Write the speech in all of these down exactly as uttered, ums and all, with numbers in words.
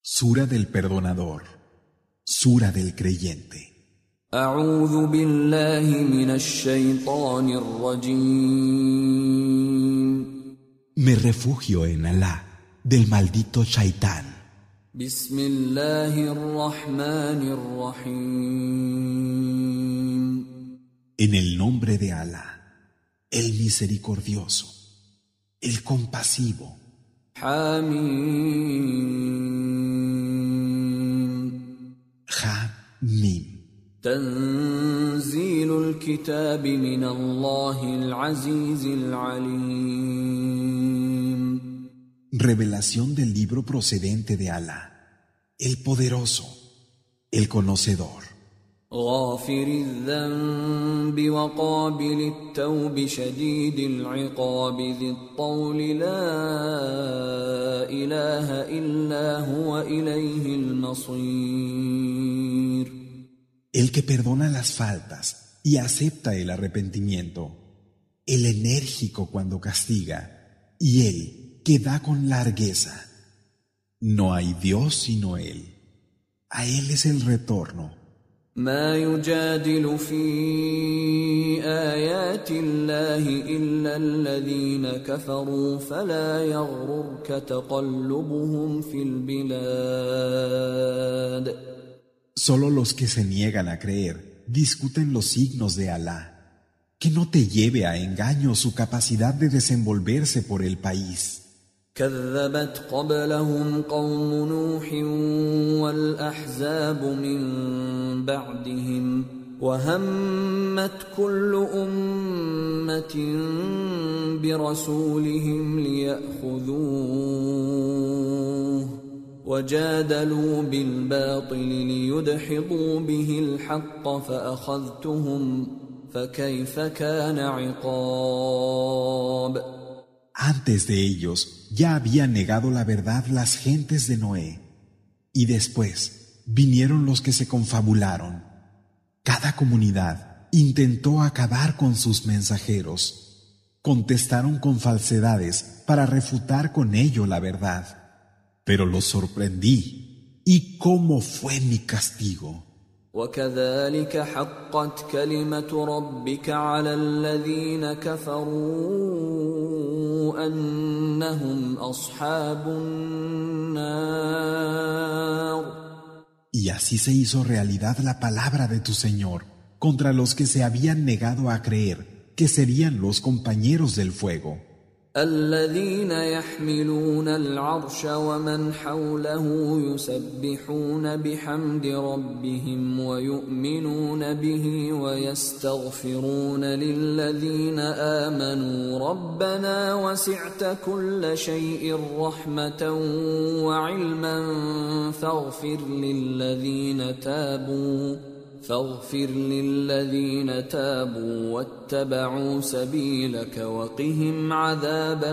Sura del Perdonador, Sura del Creyente. أعوذ بالله من الشيطان الرجيم. Me refugio en Alá, del maldito Shaitán. بسم الله الرحمن الرحيم. En el nombre de Alá, el misericordioso, el compasivo. حميم. Ha Mim. تنزيل الكتاب من الله العزيز العليم. Revelación del libro procedente de Alá, el poderoso, el conocedor. غافر الذنب وقابل التوب شديد العقاب ذي الطول لا إله إلا هو إليه المصير. El que perdona las faltas y acepta el arrepentimiento, el enérgico cuando castiga, y el que da con largueza. No hay Dios sino Él. A Él es el retorno. ما يجادل في آيات الله إلا الذين كفروا فلا يغررك تقلبهم في البلاد. Solo los que se niegan a creer discuten los signos de Alá. Que no te lleve a engaño su capacidad de desenvolverse por el país. كذبت قبلهم قوم نوح والأحزاب من بعدهم وهمت كل أمة برسولهم ليأخذوه وجادلوا بالباطل ليدحضوا به الحق فأخذتهم فكيف كان عقاب. Antes de ellos ya habían negado la verdad las gentes de Noé, y después vinieron los que se confabularon. Cada comunidad intentó acabar con sus mensajeros. Contestaron con falsedades para refutar con ello la verdad. Pero los sorprendí. ¿Y cómo fue mi castigo? وكذلك حقت كلمة ربك على الذين كفروا أنهم أصحاب النار. Y así se hizo realidad la palabra de tu Señor contra los que se habían negado a creer que serían los compañeros del fuego. الذين يحملون العرش ومن حوله يسبحون بحمد ربهم ويؤمنون به ويستغفرون للذين آمنوا ربنا وسعت كل شيء رحمة وعلما فاغفر للذين تابوا فاغفر للذين تابوا واتبعوا سبيلك وقهم عذاب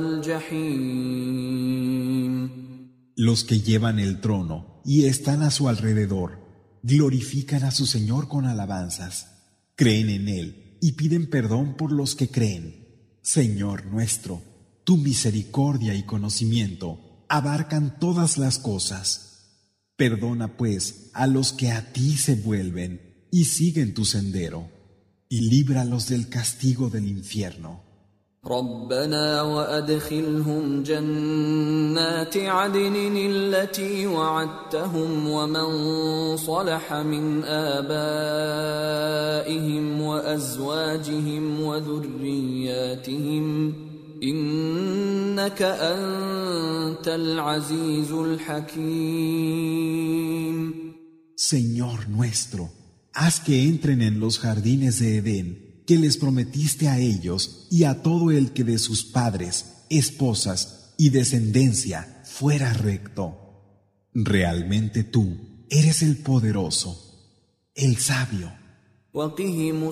الجحيم. Los que llevan el trono y están a su alrededor glorifican a su Señor con alabanzas, creen en Él y piden perdón por los que creen. Señor nuestro, tu misericordia y conocimiento abarcan todas las cosas. Perdona pues a los que a ti se vuelven y siguen tu sendero, y líbralos del castigo del infierno. ربنا وأدخلهم جنات عدن التي وعدتهم ومن صلح من آبائهم وأزواجهم وذرياتهم إنك أنت العزيز الحكيم. Señor nuestro, haz que entren en los jardines de Edén que les prometiste a ellos y a todo el que de sus padres, esposas y descendencia fuera recto. Realmente tú eres el poderoso, el sabio. وقهم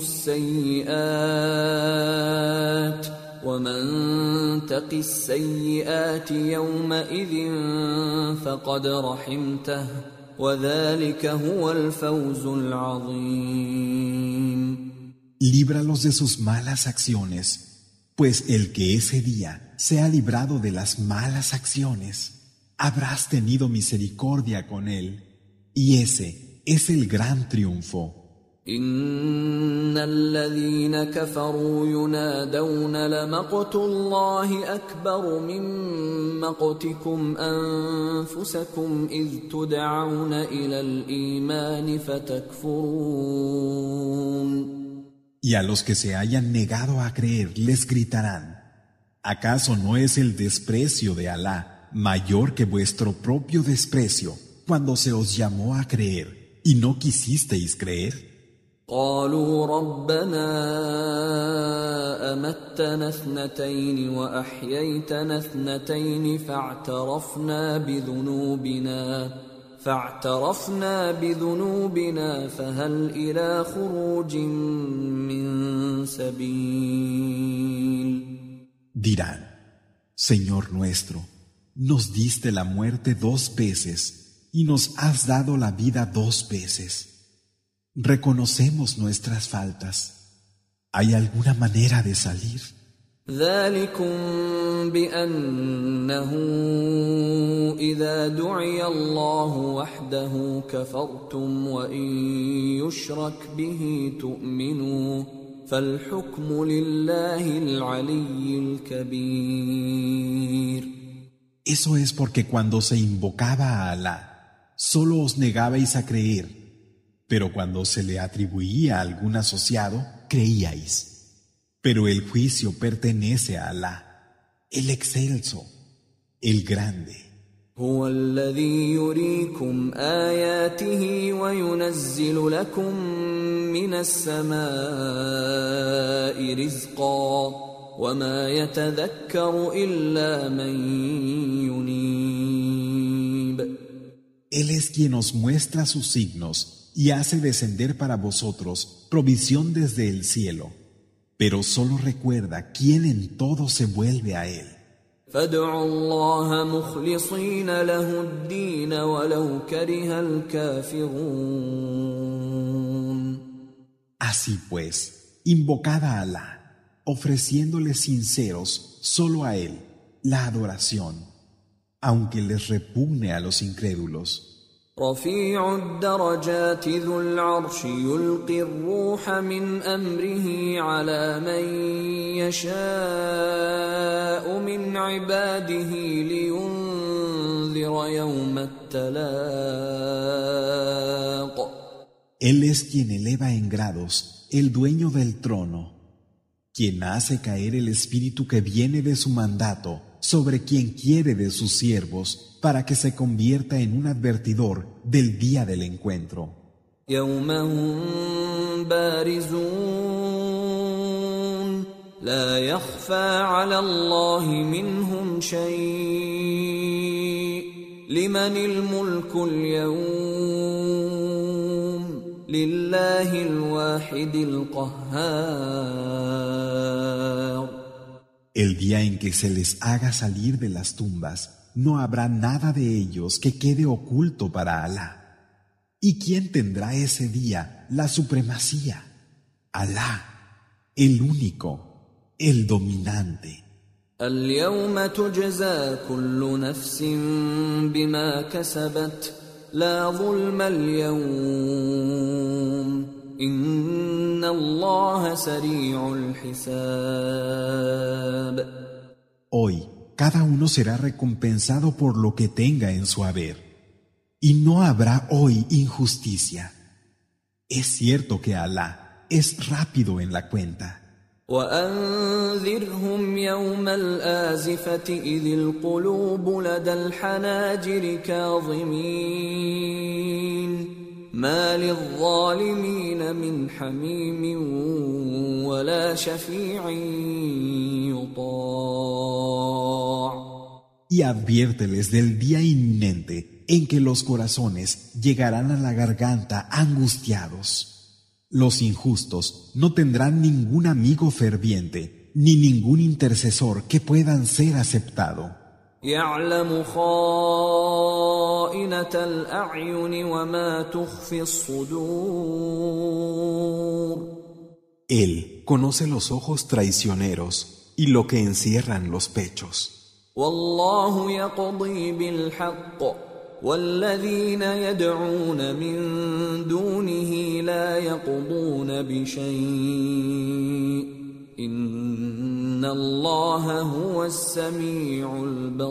السيئات ومن تق السيئات يومئذ فقد رحمته وذلك هو الفوز العظيم. Líbralos de sus malas acciones, pues el que ese día se ha librado de las malas acciones, habrás tenido misericordia con él, y ese es el gran triunfo. إن الذين كفروا ينادون لمقت الله أكبر من مقتكم أنفسكم إذ تدعون إلى الإيمان فتكفرون. Y a los que se hayan negado a creer les gritarán: ¿acaso no es el desprecio de Alá mayor que vuestro propio desprecio cuando se os llamó a creer y no quisisteis creer? قالوا ربنا أمتنا اثنتين وأحييتنا اثنتين فاعترفنا بذنوبنا فاعترفنا بذنوبنا فهل إلى خروج من سبيل. Dirán: Señor nuestro, nos diste la muerte dos veces y nos has dado la vida dos veces. Reconocemos nuestras faltas. ¿Hay alguna manera de salir? ذلكم بأنه إذا دعي الله وحده كفرتم وإن يشرك به تؤمنوا فالحكم لله العلي الكبير. Eso es porque cuando se invocaba a Alá, solo os negabais a creer. Pero cuando se le atribuía algún asociado, creíais. Pero el juicio pertenece a Alá, el excelso, el grande. هو الذي يريكم آياته وينزل لكم من السماء رزقا وما يتذكر إلا من ينيب. Él es quien os muestra sus signos y hace descender para vosotros provisión desde el cielo, pero solo recuerda quién en todo se vuelve a él. فادعوا الله مخلصين له الدين ولو كره الكافرون. Así pues, invocad a Alá, ofreciéndole sinceros solo a él la adoración, aunque les repugne a los incrédulos. رفيع الدرجات ذو العرش يلقي الروح من أمره على من يشاء من عباده لينذر يوم التلاق. Él es quien eleva en grados, el dueño del trono, quien hace caer el espíritu que viene de su mandato sobre quien quiere de sus siervos, para que se convierta en un advertidor del día del encuentro. يوم هم بارزون لا يخفى على الله منهم شيء لمن الملك اليوم لله الواحد القهار. El día en que se les haga salir de las tumbas, no habrá nada de ellos que quede oculto para Alá. ¿Y quién tendrá ese día la supremacía? Alá, el único, el dominante. اليوم تجزى كل نفس بما كسبت لا ظلم اليوم إن الله سريع الحساب. Hoy, cada uno será recompensado por lo que tenga en su haber. Y no habrá hoy injusticia. Es cierto que Alá es rápido en la cuenta. وأنذرهم يوم الآزفة إذ القلوب لدى الحناجر كاظمين ما للظالمين من حميم ولا شفيع يطاع. Y adviérteles del día inminente en que los corazones llegarán a la garganta angustiados. Los injustos no tendrán ningún amigo ferviente, ni ningún intercesor que puedan ser aceptado. يعلم خائنة الأعين وما تخفي الصدور. Él conoce los ojos traicioneros y lo que encierran los pechos. والله يقضي بالحق والذين يدعون من دونه لا يقضون بشيء إن الله هو السميع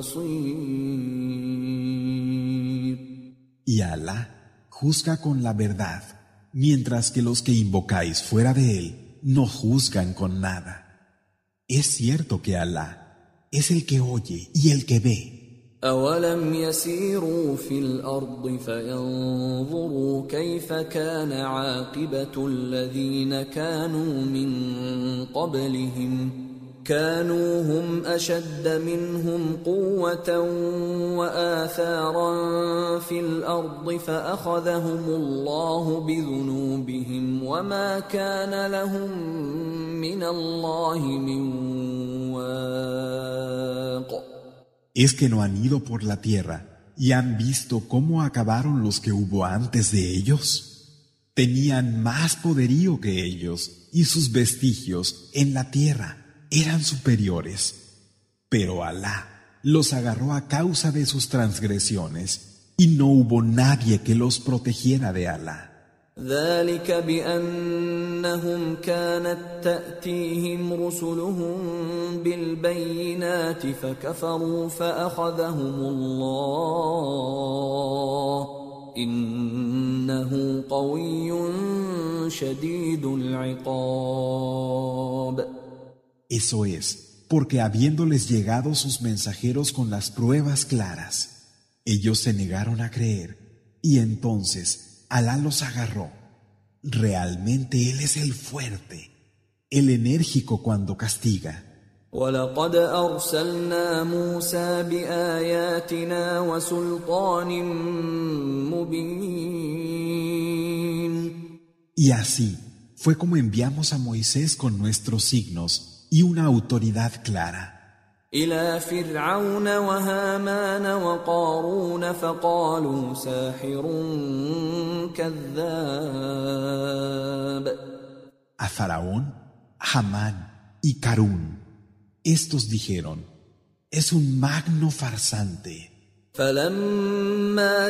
البصير. Y Alá juzga con la verdad, mientras que los que invocáis fuera de él no juzgan con nada. Es cierto que Alá es el que oye y el que ve. أولم يسيروا في الأرض فينظروا كيف كان عاقبة الذين كانوا من قبلهم كانوا هم أشد منهم قوة وآثارا في الأرض فأخذهم الله بذنوبهم وما كان لهم من الله من واق. ¿Es que no han ido por la tierra y han visto cómo acabaron los que hubo antes de ellos? Tenían más poderío que ellos y sus vestigios en la tierra eran superiores. Pero Alá los agarró a causa de sus transgresiones y no hubo nadie que los protegiera de Alá. ذلك بأنهم كانت تأتيهم رسلهم بالبينات فكفروا فأخذهم الله إنه قوي شديد العقاب. Eso es, porque habiéndoles llegado sus mensajeros con las pruebas claras, ellos se negaron a creer y entonces Alá los agarró. Realmente Él es el fuerte, el enérgico cuando castiga. وَلَقَدْ أَرْسَلْنَا مُوسَى بِآيَاتِنَا وَسُلْطَانٍ مُبِينٍ. Y así fue como enviamos a Moisés con nuestros signos y una autoridad clara. إلى فرعون وهامان وقارون فقالوا ساحر كذاب. A Faraón, Hamán y Carún, estos dijeron, es un magno farsante. فلما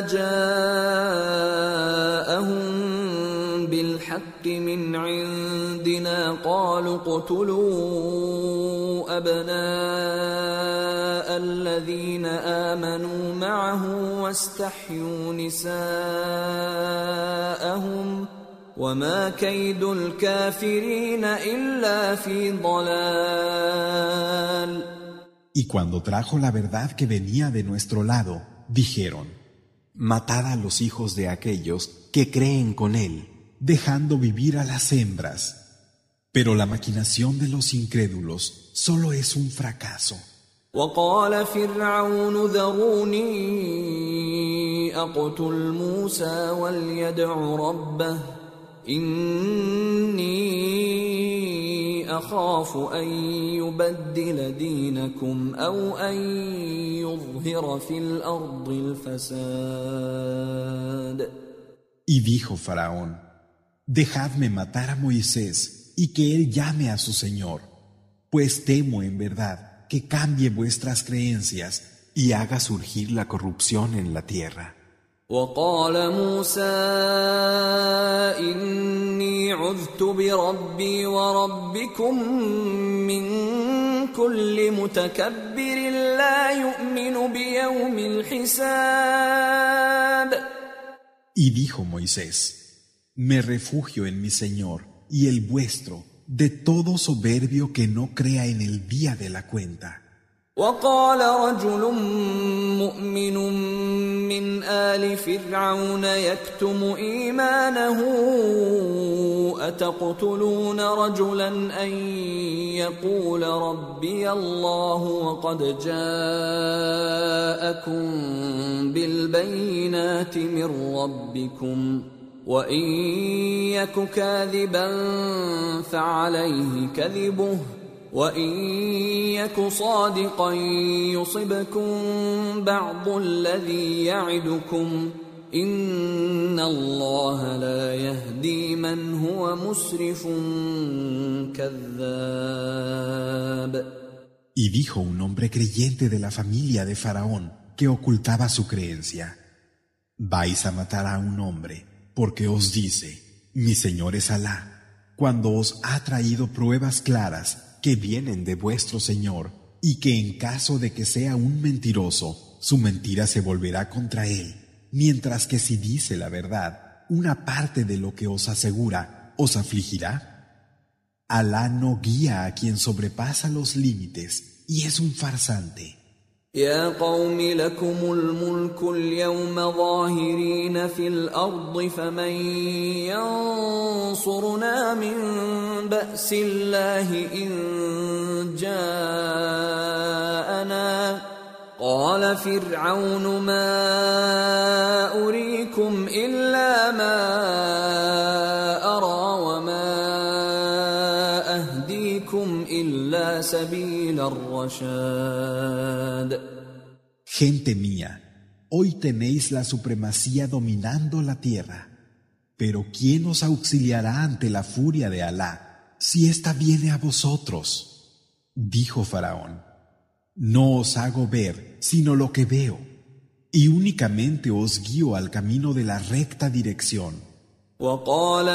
جاءهم بالحق من عندنا قالوا اقتلوا أبناء الذين آمنوا معه واستحيوا نساءهم وما كيد الكافرين إلا في ضلال. Y cuando trajo la verdad que venía de nuestro lado, dijeron, matad a los hijos de aquellos que creen con él, dejando vivir a las hembras. Pero la maquinación de los incrédulos solo es un fracaso. وقال فرعون ذروني أقتل موسى وليدع ربه إني أخاف أن يبدل دينكم أو أن يظهر في الأرض الفساد. Y dijo Faraón, dejadme matar a Moisés y que él llame a su Señor, pues temo en verdad que cambie vuestras creencias y haga surgir la corrupción en la tierra. وقال موسى إني عذت بربي وربكم من كل متكبر لا يؤمن بيوم الحساب. Y dijo Moisés, me refugio en mi Señor y el vuestro de todo soberbio que no crea en el día de la cuenta. وقال رجل مؤمن من آل فرعون يكتم إيمانه أتقتلون رجلا أن يقول ربي الله وقد جاءكم بالبينات من ربكم وإن يك كاذبا فعليه كذبه وَإِن يَكُ صَادِقًا يُصِبْكُم بَعْضُ الَّذِي يَعِدُكُمْ إِنَّ اللَّهَ لَا يَهْدِي مَنْ هُوَ مُسْرِفٌ كَذَّابٌ. Y dijo un hombre creyente de la familia de Faraón que ocultaba su creencia: vais a matar a un hombre porque os dice: mi Señor es Alá, cuando os ha traído pruebas claras que vienen de vuestro Señor, y que en caso de que sea un mentiroso, su mentira se volverá contra él, mientras que si dice la verdad, una parte de lo que os asegura os afligirá. Alá no guía a quien sobrepasa los límites y es un farsante. يا قوم لكم الملك اليوم ظاهرين في الأرض فمن ينصرنا من بأس الله إن جاءنا قال فرعون ما أريكم إلا ما أرى وما أهديكم إلا سبيل الرشاد. Gente mía, hoy tenéis la supremacía dominando la tierra, pero ¿quién os auxiliará ante la furia de Alá si ésta viene a vosotros? Dijo Faraón: no os hago ver sino lo que veo, y únicamente os guío al camino de la recta dirección. وقال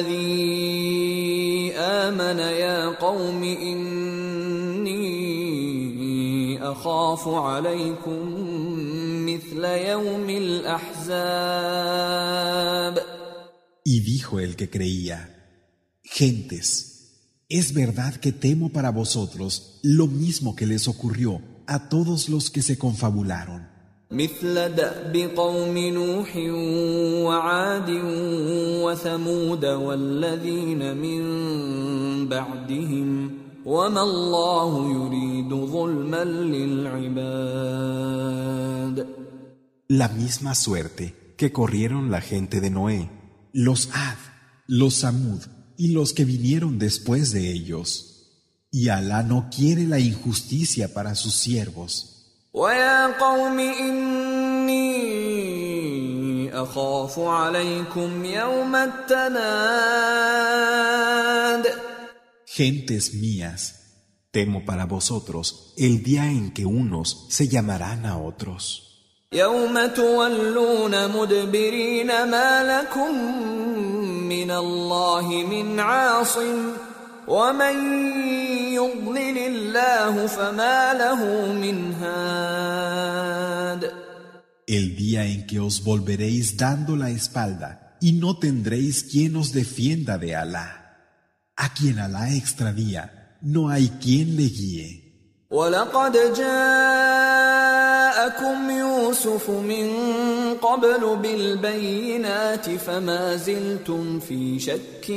الذي آمن يا قوم إني أخاف عليكم مثل يوم الأحزاب. Y dijo el que creía: gentes, es verdad que temo para vosotros lo mismo que les ocurrió a todos los que se confabularon. مثل دأب قوم نوح وعاد وثمود والذين من بعدهم وما الله يريد ظلما للعباد. La misma suerte que corrieron la gente de Noé, los Ad, los Samud y los que vinieron después de ellos. Y Alá no quiere la injusticia para sus siervos. وَيَا قَوْمِ إِنِّي أَخَافُ عَلَيْكُمْ يَوْمَ التَّنَادِ. Gentes mías, temo para vosotros el día en que unos se llamarán a otros. يَوْمَ تُوَلُّونَ مُدْبِرِينَ مَا لَكُمْ مِنَ اللَّهِ مِنْ عَاصِمٍ وَمَنْ يُضْلِلِ اللَّهُ فَمَا لَهُ مِنْ هَادٍ. El día en que os volveréis dando la espalda y no tendréis quien os defienda de Alá. A quien Alá extravía, no hay quien le guíe. وَلَقَدْ جَاءَكُمْ يُوسُفُ مِنْ قَبْلُ بِالْبَيِّنَاتِ فَمَا زِلْتُمْ فِي شَكٍّ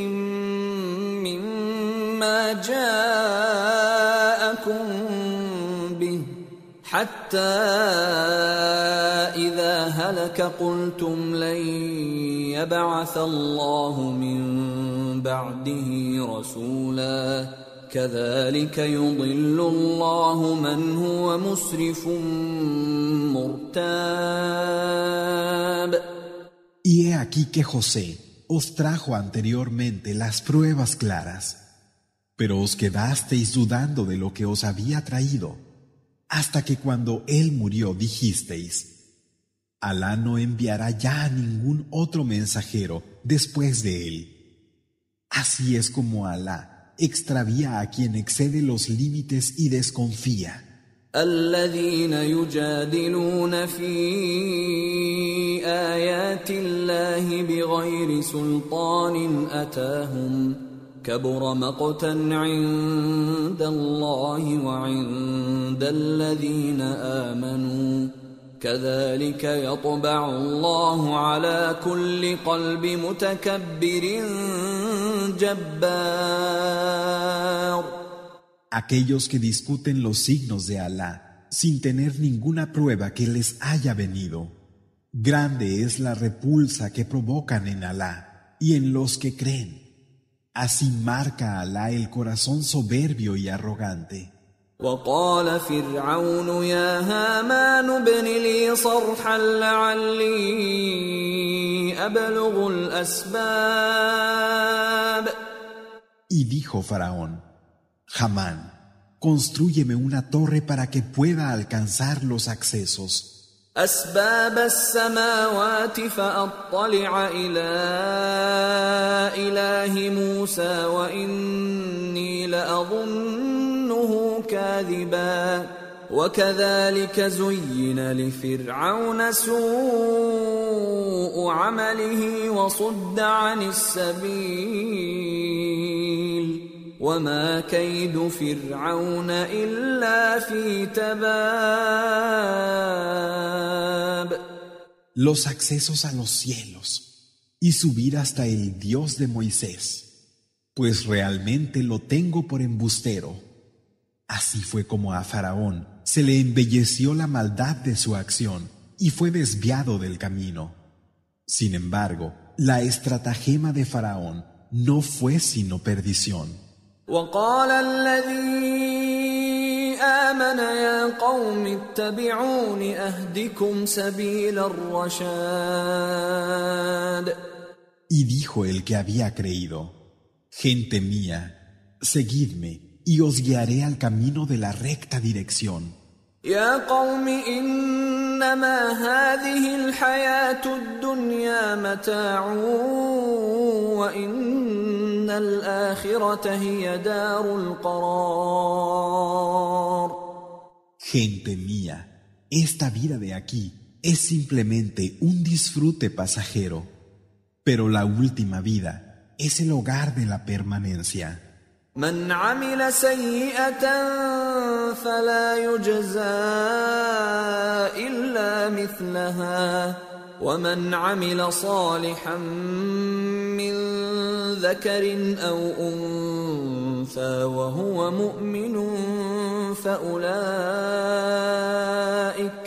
مِّمَّا جَاءَكُمْ بِهِ حَتَّى إِذَا هَلَكَ قُلْتُمْ لَنْ يَبْعَثَ اللَّهُ مِنْ بَعْدِهِ رَسُولًا كذلك يضل الله من هو مسرف مرتاب. Y he aquí que José os trajo anteriormente las pruebas claras, pero os quedasteis dudando de lo que os había traído, hasta que cuando él murió dijisteis: Alá no enviará ya a ningún otro mensajero después de él. Así es como Alá extravía a quien excede los límites y desconfía. الذين يجادلون في آيات الله بغير سلطان أتاهم كبر مقتا عند الله وعند الذين آمنوا كذلك يطبع الله على كل قلب متكبر جبار. Aquellos que discuten los signos de Alá sin tener ninguna prueba que les haya venido. Grande es la repulsa que provocan en Alá y en los que creen. Así marca Alá el corazón soberbio y arrogante. وقال فرعون يا هامان ابن لي صرحا لعلي أبلغ الأسباب. Y dijo Faraón: Hamán, Constrúyeme una torre para que pueda alcanzar los accesos. أسباب السماوات فأطلع إلى إله موسى وإني لأظنه كاذبا وكذلك زين لفرعون سوء عمله وصد عن السبيل وما كيد فرعون إلا في تباب. Los accesos a los cielos y subir hasta el Dios de Moisés, pues realmente lo tengo por embustero. Así fue como a Faraón se le embelleció la maldad de su acción y fue desviado del camino. Sin embargo, la estratagema de Faraón no fue sino perdición. وقال الذي آمن يا قوم اتبعون أهدكم سبيل الرشاد. Y dijo el que había creído: Gente mía, seguidme y os guiaré al camino de la recta dirección. يا قوم إنما هذه الحياة الدنيا متاع وإن الآخرة هي دار القرار. Gente mía, esta vida de aquí es simplemente un disfrute pasajero, pero la última vida es el hogar de la permanencia. من عمل سيئة فلا يجزى إلا مثلها ومن عمل صالحا من ذكر أو أنثى وهو مؤمن فأولئك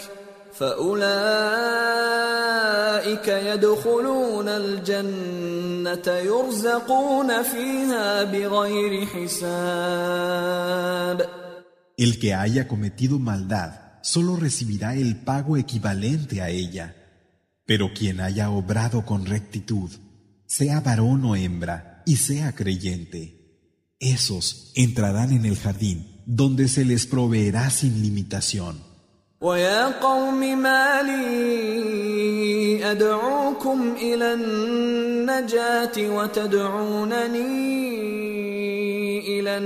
فأولئك يدخلون الجنة يرزقون فيها بغير حساب. El que haya cometido maldad solo recibirá el pago equivalente a ella, pero quien haya obrado con rectitud, sea varón o hembra y sea creyente, esos entrarán en el jardín donde se les proveerá sin limitación. ويا قوم ما لي أدعوكم إلى النجاة وتدعونني إلى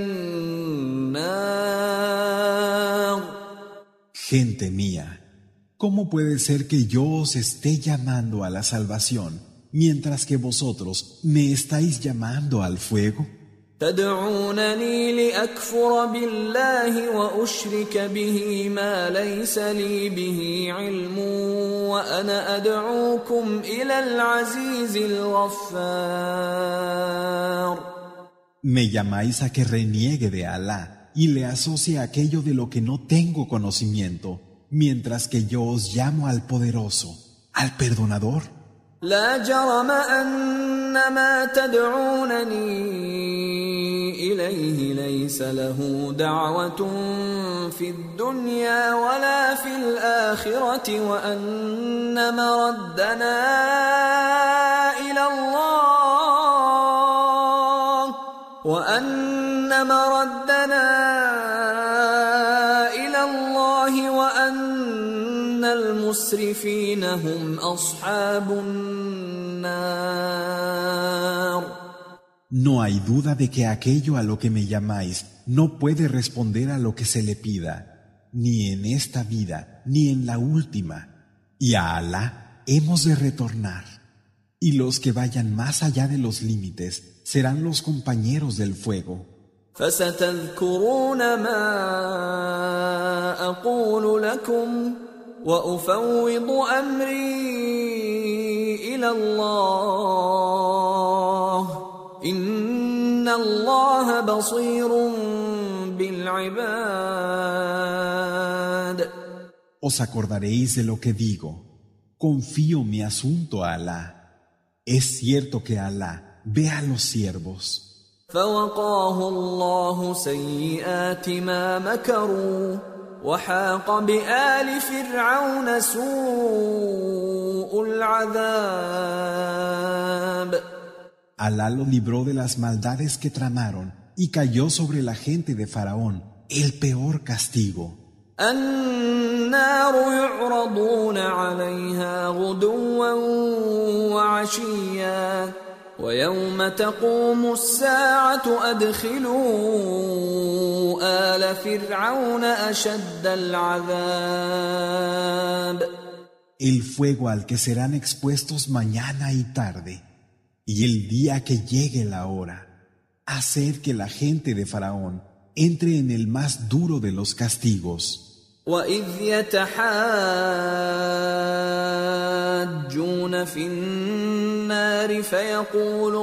النار. Gente mía, ¿cómo puede ser que yo os esté llamando a la salvación mientras que vosotros me estáis llamando al fuego? تدعونني لأكفر بالله وأشرك به ما ليس لي به علم وأنا أدعوكم إلى العزيز الغفار. Me llamáis a que reniegue de Alá y le asocie aquello de lo que no tengo conocimiento, mientras que yo os llamo al poderoso, al perdonador. لا جرم أن ما تدعونني إليه ليس له دعوة في الدنيا ولا في الآخرة وأن مردنا إلى الله وأن مردنا إلى الله وأن المسرفين هم أصحاب النار. No hay duda de que aquello a lo que me llamáis no puede responder a lo que se le pida, ni en esta vida, ni en la última. Y a Alá hemos de retornar. Y los que vayan más allá de los límites serán los compañeros del fuego. فستذكرون ما أقول لكم وأفوض أمري إلى الله إن الله بصير بالعباد. Os acordaréis de lo que digo. Confío mi asunto a Alá. Es cierto que Alá ve a los siervos. فوقاه الله سيئات ما مكروا وحاق بآل فرعون سوء العذاب. Alá lo libró de las maldades que tramaron y cayó sobre la gente de Faraón el peor castigo. النار يعرضون عليها غدوا وعشيا ويوم تقوم الساعة أدخلوا آل فرعون أشد العذاب. El fuego al que serán expuestos mañana y tarde, y el día que llegue la hora, hacer que la gente de Faraón entre en el más duro de los castigos. وَإِذْ يَتَحَاجُّونَ فِي النَّارِ فَيَقُولُ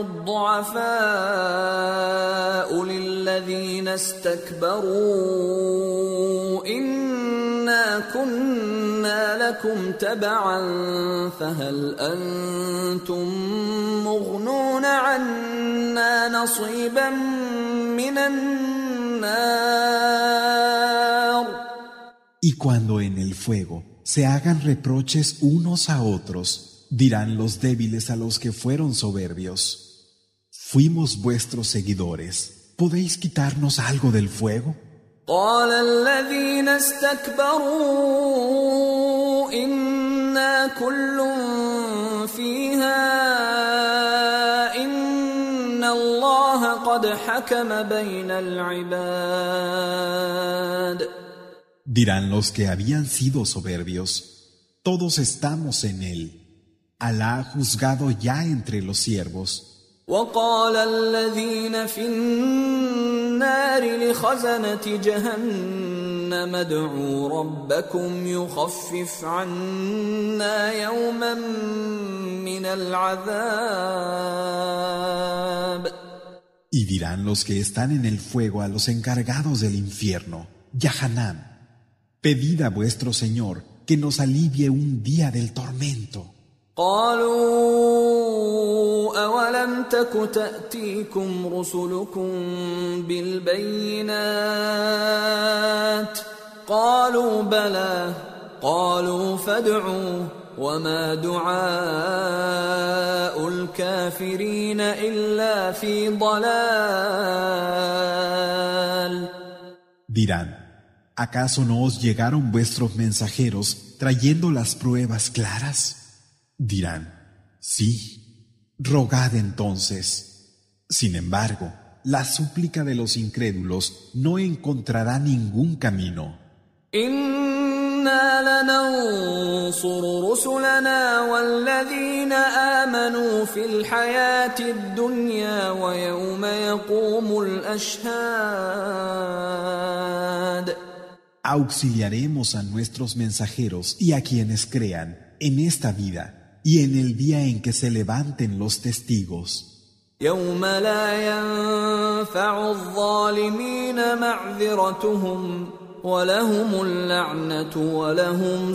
الضُّعَفَاءُ لِلَّذِينَ اسْتَكْبَرُوا إِنَّا كُنَّا لَكُمْ تَبَعًا فَهَلْ أَنْتُمْ مُغْنُونَ عَنَّا نَصِيبًا مِنَ النَّارِ. Y cuando en el fuego se hagan reproches unos a otros, dirán los débiles a los que fueron soberbios: fuimos vuestros seguidores, ¿podéis quitarnos algo del fuego? قال الذين استكبروا إنا كل فيها إن الله قد حكم بين العباد. Dirán los que habían sido soberbios: todos estamos en él. Alá ha juzgado ya entre los siervos. وقال الذين في النار لخزنة جهنم ادعوا ربكم يخفف عنا يوما من العذاب. Y dirán los que están en el fuego a los encargados del infierno, Yahanam: pedid a vuestro Señor que nos alivie un día del tormento. قالوا أولم تك تأتيكم رسلكم بالبينات قالوا بلى قالوا فادعوا وما دعاء الكافرين إلا في ضلال. Dirán: ¿acaso no os llegaron vuestros mensajeros trayendo las pruebas claras? Dirán: sí, rogad entonces. Sin embargo, la súplica de los incrédulos no encontrará ningún camino. إنا لننصر رسلنا والذين آمنوا في الحياة الدنيا ويوم يقوم الأشهاد. Auxiliaremos a nuestros mensajeros y a quienes crean en esta vida y en el día en que se levanten los testigos. يوم لا ينفع الظالمين معذرتهم ولهم اللعنة ولهم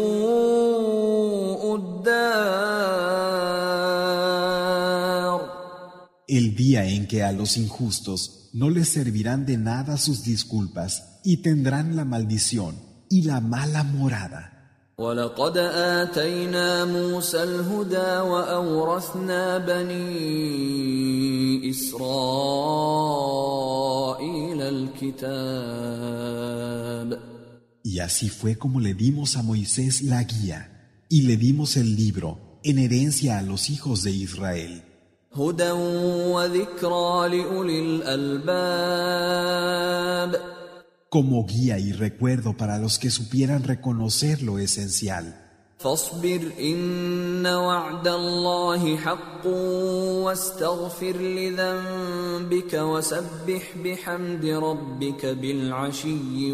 سوء الدار. El día en que a los injustos no les servirán de nada sus disculpas y tendrán la maldición y la mala morada. وَلَقَدْ آتَيْنَا مُوسَى الْهُدَى وَأَوْرَثْنَا بَنِي إِسْرَائِيلَ الْكِتَابَ. Y así fue como le dimos a Moisés la guía y le dimos el libro en herencia a los hijos de Israel. هُدًى وَذِكْرَى لِأُولِي الْأَلْبَابِ. Como guía y recuerdo para los que supieran reconocer lo esencial. فاصبر إن وعد الله حق واستغفر لذنبك وسبح بحمد ربك بالعشي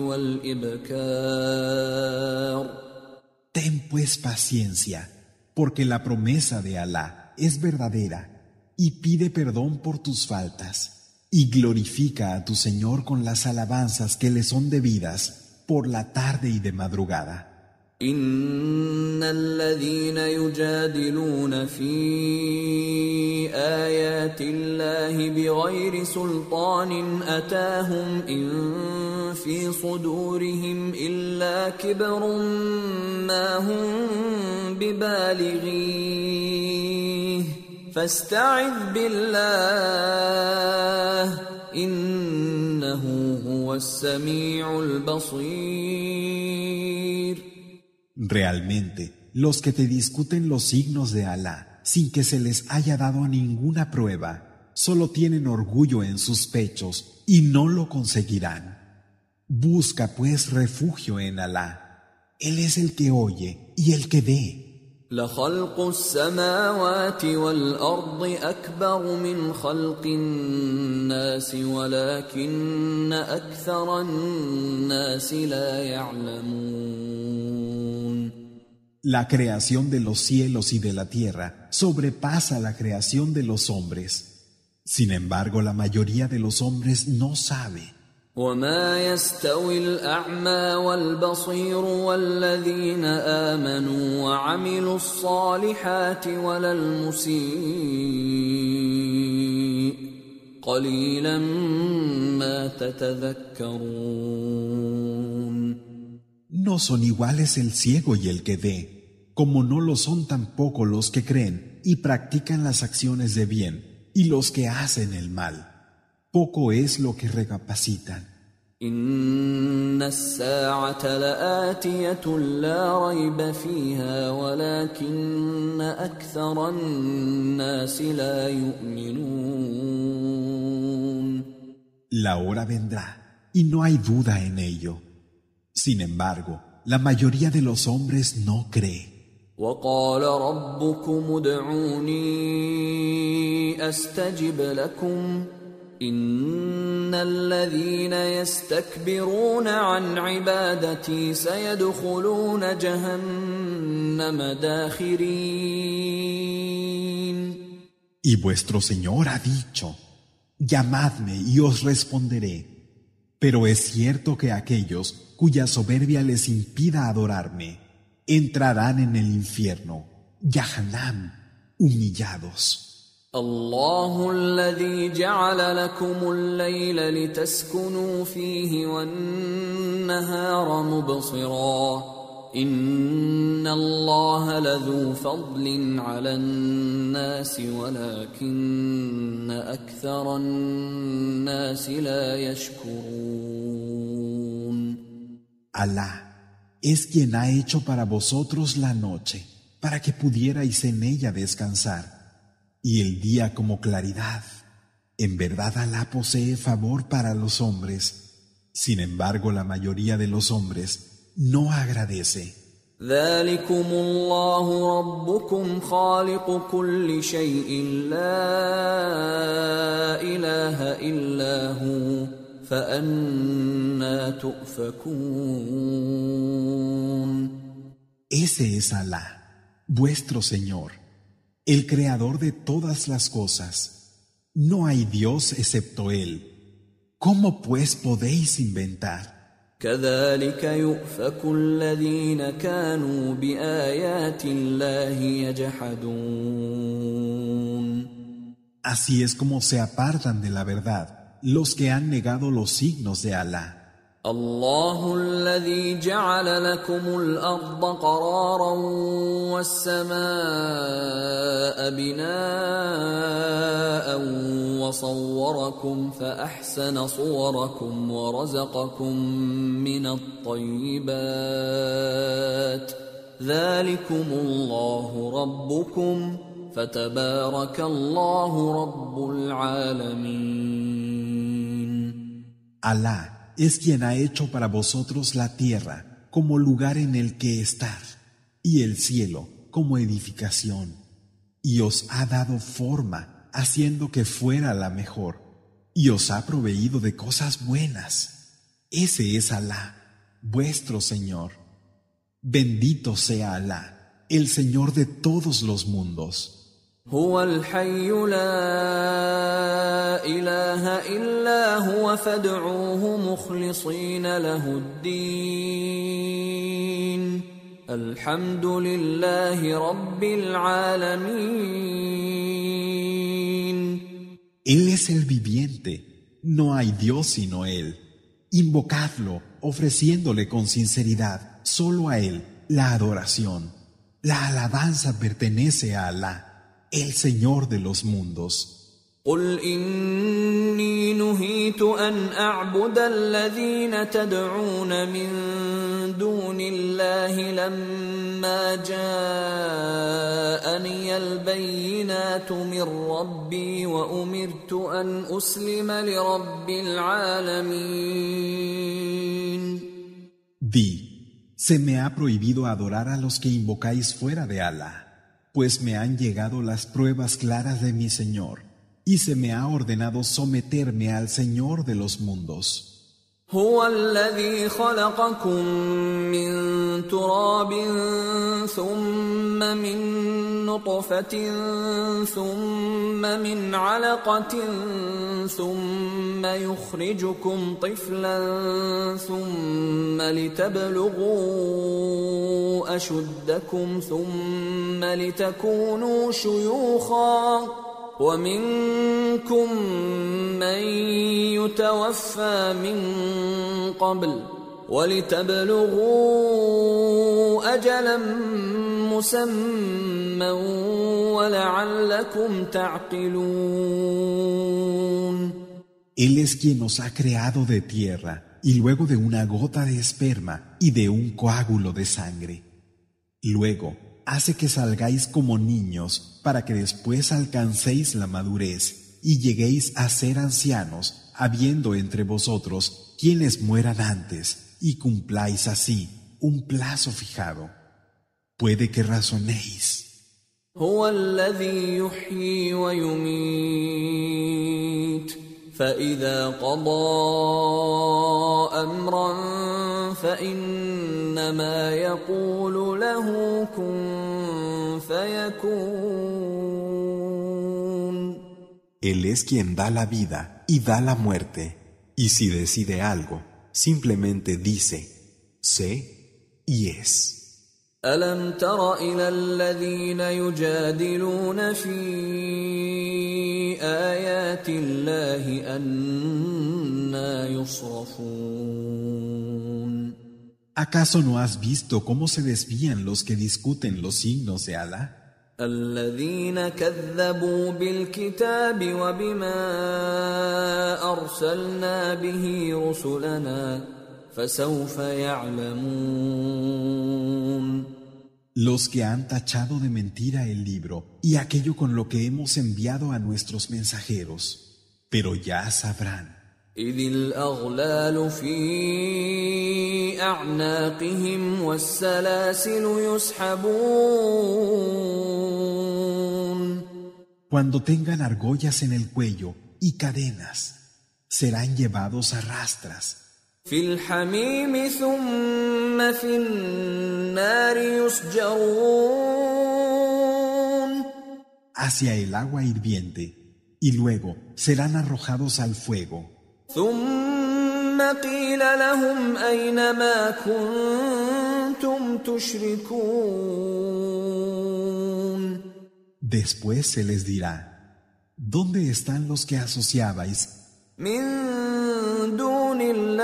والإبكار. Ten pues paciencia, porque la promesa de Alá es verdadera, y pide perdón por tus faltas. Y glorifica a tu Señor con las alabanzas que le son debidas por la tarde y de madrugada. إن الذين يجادلون في آيات الله بغير سلطان أتاهم إن في صدورهم إلا كبر ما هم ببالغيه فاستعذ بالله إنه هو السميع البصير. Realmente, los que te discuten los signos de Alá sin que se les haya dado ninguna prueba, solo tienen orgullo en sus pechos y no lo conseguirán. Busca pues refugio en Alá. Él es el que oye y el que ve. لخلق السماوات والأرض أكبر من خلق الناس ولكن أكثر الناس لا يعلمون. La creación de los cielos y de la tierra sobrepasa la creación de los hombres. Sin embargo, la mayoría de los hombres no sabe. وما يستوي الأعمى والبصير والذين آمنوا وعملوا الصالحات ولا المسيء قليلا ما تتذكرون. No son iguales el ciego y el que ve, como no lo son tampoco los que creen y practican las acciones de bien y los que hacen el mal. Poco es lo que recapacitan. إن الساعة لآتية لا ريب فيها ولكن أكثر الناس لا يؤمنون. La hora vendrá y no hay duda en ello. Sin embargo, la mayoría de los hombres no cree. وقال ربكم ادعوني أستجب لكم إن الذين يستكبرون عن عبادتي سيدخلون جهنم داخرين. Y vuestro Señor ha dicho, llamadme y os responderé. Pero es cierto que aquellos cuya soberbia les impida adorarme entrarán en el infierno, Jahannam, humillados. الله الذي جعل لكم الليل لتسكنوا فيه والنهار مبصرا إن الله لذو فضل على الناس ولكن أكثر الناس لا يشكرون. Alá es quien ha hecho para vosotros la noche, para que pudierais en ella descansar, y el día como claridad. En verdad Alá posee favor para los hombres. Sin embargo, la mayoría de los hombres no agradece. ذلكم الله ربكم خالق كل شيء لا إله إلا هو فأنى تؤفكون. Ese es Alá, vuestro Señor, el creador de todas las cosas. No hay Dios excepto Él. ¿Cómo pues podéis inventar? كذلك يؤفك الذين كانوا بآيات الله يجحدون. Así es como se apartan de la verdad los que han negado los signos de Alá. الله الذي جعل لكم الأرض قرارا والسماء بناء وصوركم فأحسن صوركم ورزقكم من الطيبات ذلكم الله ربكم فتبارك الله رب العالمين. Alá es quien ha hecho para vosotros la tierra como lugar en el que estar y el cielo como edificación, y os ha dado forma haciendo que fuera la mejor, y os ha proveído de cosas buenas. Ese es Alá, vuestro Señor. Bendito sea Alá, el Señor de todos los mundos. هو الحي لا إله إلا هو فادعوه مخلصين له الدين الحمد لله رب العالمين. Él es el viviente, no hay Dios sino Él. Invocadlo, ofreciéndole con sinceridad solo a Él la adoración. La alabanza pertenece a Alá, el Señor de los mundos. قل إني نهيت أن أعبد الذين تدعون من دون الله لما جاءني البينات من ربي وأمرت أن أسلم لرب العالمين. Di, se me ha prohibido adorar a los que invocáis fuera de Alá, pues me han llegado las pruebas claras de mi Señor, y se me ha ordenado someterme al Señor de los mundos. هو الذي خلقكم من تراب ثم من نطفة ثم من علقة ثم يخرجكم طفلا ثم لتبلغوا أشدكم ثم لتكونوا شيوخا ومنكم من يتوفى من قبل ولتبلغوا أجلا مسمى ولعلكم تعقلون. Él es quien nos ha creado de tierra y luego de una gota de esperma y de un coágulo de sangre. Luego hace que salgáis como niños para que después alcancéis la madurez y lleguéis a ser ancianos, habiendo entre vosotros quienes mueran antes, y cumpláis así un plazo fijado. Puede que razonéis. هو الذي يحيي ويميت فإذا قضى أمرا فإنما يقول له كن فيكون. Él es quien da la vida y da la muerte, y si decide algo, simplemente dice, sé y es. ألم تر إلى الذين يجادلون في آيات الله أنى يصرفون. ¿Acaso no has visto cómo se desvían los que discuten los signos de Alá? الذين كذبوا بالكتاب وبما أرسلنا به رسلنا فسوف يعلمون. Los que han tachado de mentira el libro y aquello con lo que hemos enviado a nuestros mensajeros, pero ya sabrán. إذ الأغلال في أعناقهم والسلاسل يسحبون. Cuando tengan argollas en el cuello y cadenas, serán llevados a rastras. في الحميم ثم في النار يسجرون. Hacia el agua hirviente, y luego serán arrojados al fuego. ثم قيل لهم أين ما كنتم تشركون. Después se les dirá, ¿dónde están los que asociabais من دون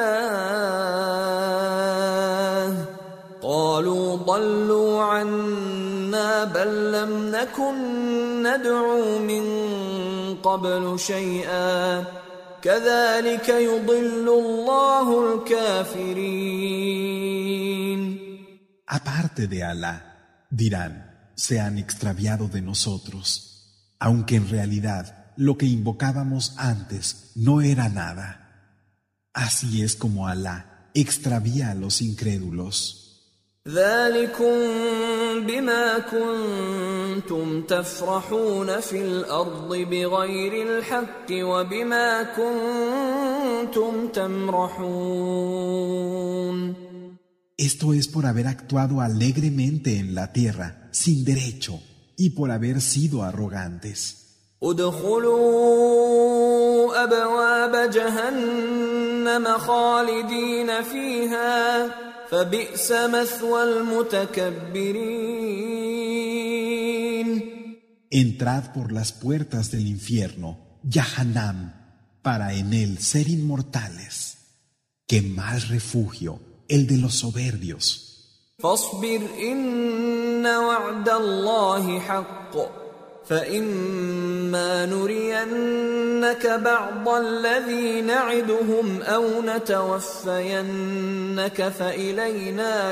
الله قالوا ضلوا عنا بل لم نكن ندعو من قبل شيئا كذلك يضل الله الكافرين. aparte de Alá? Dirán, se han extraviado de nosotros, aunque en realidad lo que invocábamos antes no era nada. Así es como Alá extravía a los incrédulos. ذلكم بما كنتم تفرحون في الأرض بغير الحق وبما كنتم تمرحون. Esto es por haber actuado alegremente en la tierra sin derecho y por haber sido arrogantes. ادخلوا أبواب جهنم خالدين فيها فبئس مثوى المتكبرين. Entrad por las puertas del infierno, Jahannam, para en él ser inmortales. ¡Qué mal refugio el de los soberbios! فاصبر إن وعد الله حق فإما نرينك بعض الذي نعدهم أو نتوفينك فإلينا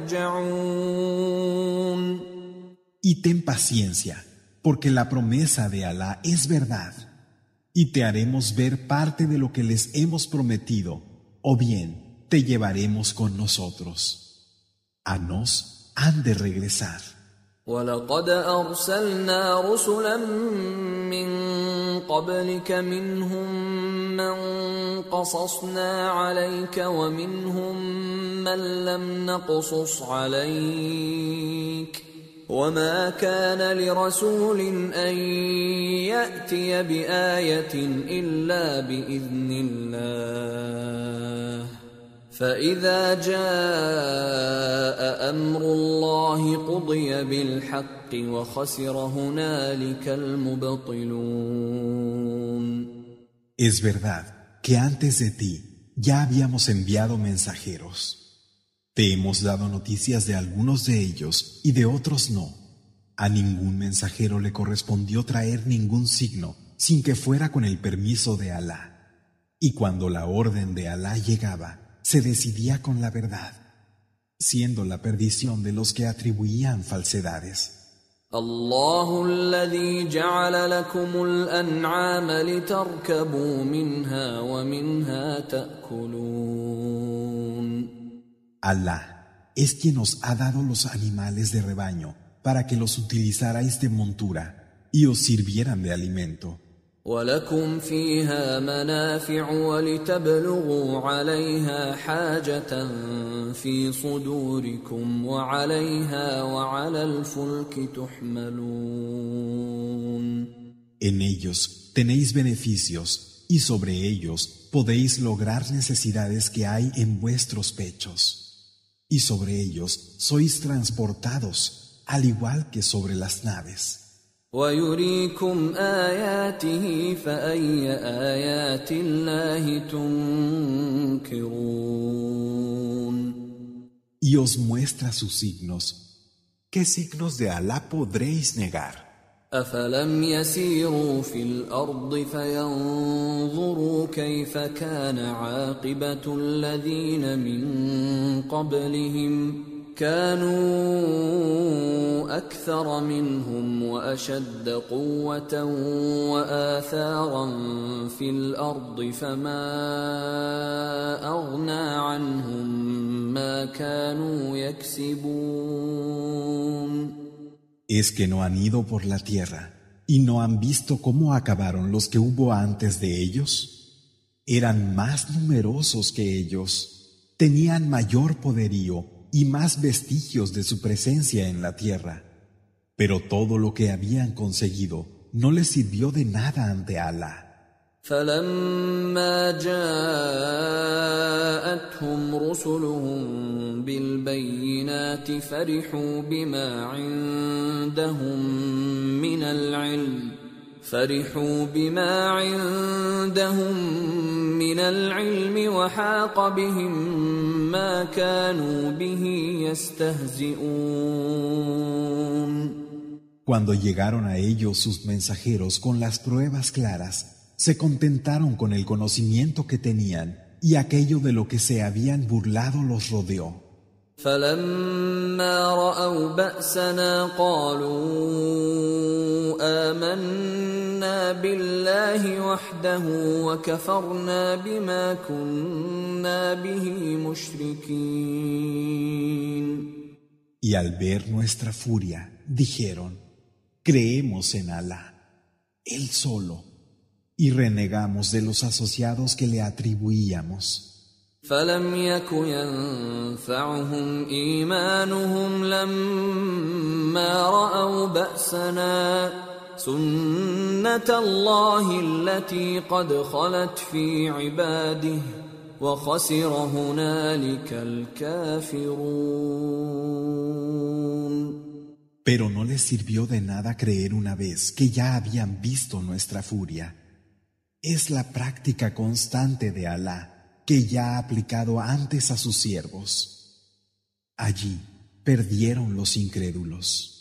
يرجعون. Y ten paciencia, porque la promesa de Alá es verdad, y te haremos ver parte de lo que les hemos prometido, o bien te llevaremos con nosotros. A nos han de regresar. وَلَقَدْ أَرْسَلْنَا رُسُلًا مِّن قَبْلِكَ مِنْهُم مَّن قَصَصْنَا عَلَيْكَ وَمِنْهُم مَّن لَّمْ نَقْصُصْ عَلَيْكَ وَمَا كَانَ لِرَسُولٍ أَن يَأْتِيَ بِآيَةٍ إِلَّا بِإِذْنِ اللَّهِ فَإِذَا جَاءَ أَمْرُ اللَّهِ قُضِيَ بِالْحَقِّ وَخَسِرَ هُنَالِكَ الْمُبْطِلُونَ. Es verdad que antes de ti ya habíamos enviado mensajeros. Te hemos dado noticias de algunos de ellos y de otros no. A ningún mensajero le correspondió traer ningún signo sin que fuera con el permiso de Alá. Y cuando la orden de Alá llegaba, se decidía con la verdad, siendo la perdición de los que atribuían falsedades. الله الذي جعل لكم الأنعام لتركبوا منها ومنها تأكلون. Alá es quien os ha dado los animales de rebaño para que los utilizarais de montura y os sirvieran de alimento. وَلَكُمْ فِيهَا مَنَافِعُ وَلِتَبْلُغُوا عَلَيْهَا حَاجَةً فِي صُدُورِكُمْ وَعَلَيْهَا وَعَلَى الْفُلْكِ تُحْمَلُونَ. En ellos tenéis beneficios y sobre ellos podéis lograr necesidades que hay en vuestros pechos. Y sobre ellos sois transportados, al igual que sobre las naves. وَيُرِيكُمْ آيَاتِهِ فَأَيَّ آيَاتِ اللَّهِ تُنْكِرُونَ. Y os muestra sus signos. ¿Qué signos de Alá podréis negar? أَفَلَمْ يَسِيرُوا فِي الْأَرْضِ فَيَنْظُرُوا كَيْفَ كَانَ عَاقِبَةُ الَّذِينَ مِنْ قَبْلِهِمْ كانوا أكثر منهم وأشد قوة وآثارا في الأرض فما أغنى عنهم ما كانوا يكسبون. Es que no han ido por la tierra y no han visto cómo acabaron los que hubo antes de ellos. Eran más numerosos que ellos, tenían mayor poderío y más vestigios de su presencia en la tierra. Pero todo lo que habían conseguido no les sirvió de nada ante Alá. فَلَمَّا جَاءَتْهُمْ رُسُلُهُم بِالْبَيِّنَاتِ فَرِحُوا بِمَا عِندَهُم مِّنَ الْعِلْمِ فرحوا بما عندهم من العلم وحاق بهم ما كانوا به يستهزئون. Cuando llegaron a ellos sus mensajeros con las pruebas claras, se contentaron con el conocimiento que tenían y aquello de lo que se habían burlado los rodeó. فَلَمَّا رَأَوْا بَأْسَنَا قَالُوا آمَنَّا بِاللَّهِ وَحْدَهُ وَكَفَرْنَا بِمَا كُنَّا بِهِ مُشْرِكِينَ. Y al ver nuestra furia, dijeron: creemos en Alá, Él solo, y renegamos de los asociados que le atribuíamos. فَلَمْ يَكُ يَنفَعُهُمْ إِيمَانُهُمْ لَمَّا رَأَوْا بَأْسَنَا سُنَّةَ اللَّهِ الَّتِي قَدْ خَلَتْ فِي عِبَادِهِ وَخَسِرَ هُنَالِكَ الْكَافِرُونَ. Pero no les sirvió de nada creer una vez que ya habían visto nuestra furia. Es la práctica constante de Alá, que ya ha aplicado antes a sus siervos. Allí perdieron los incrédulos.